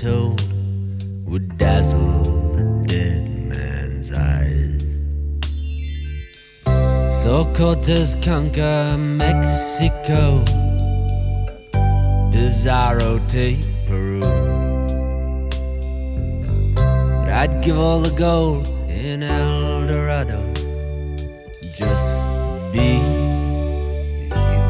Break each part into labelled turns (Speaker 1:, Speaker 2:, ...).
Speaker 1: told would dazzle a dead man's eyes. So Cortez conquer Mexico, Pizarro take Peru. But I'd give all the gold in El Dorado just to be with you.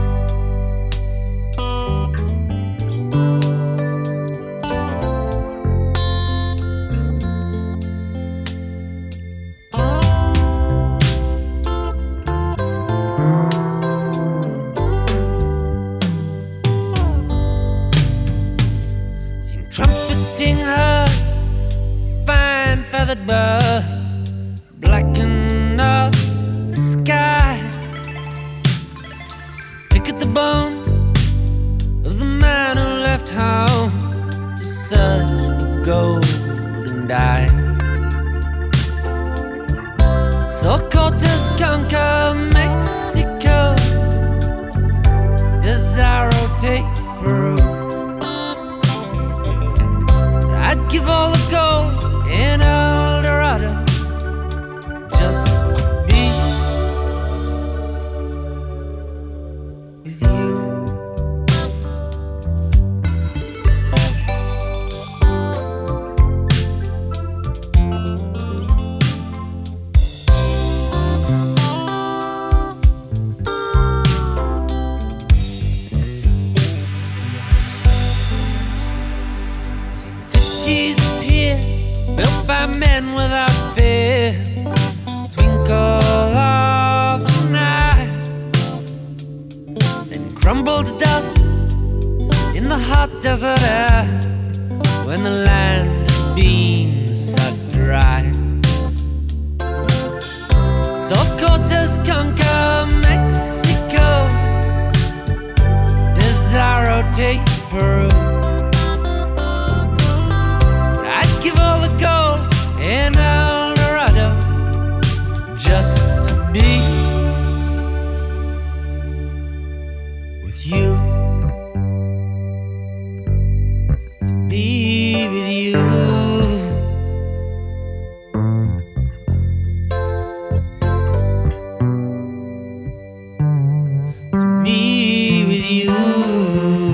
Speaker 1: Sing trumpeting herds, fine feathered birds, blacken up the sky. Pick at the bones of the man who left home to search for gold and die. So Cortez conquer Mexico, Pizarro take Peru. I'd give all the gold in El Dorado just to be with you. Cities appear, built by men without fear. Twinkle of the night, then crumble to dust in the hot desert air when the land has been sucked dry. So Cortez conquer Mexico, Pizarro take Peru. I'd give all the gold in El Dorado just to be with you. To be with you. To be with you.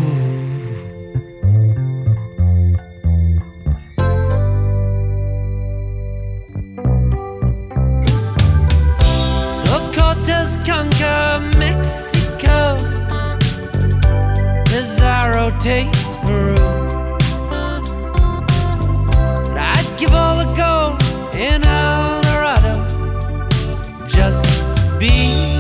Speaker 1: Cortez conquer Mexico, Pizarro take Peru. But I'd give all the gold in El Dorado just to be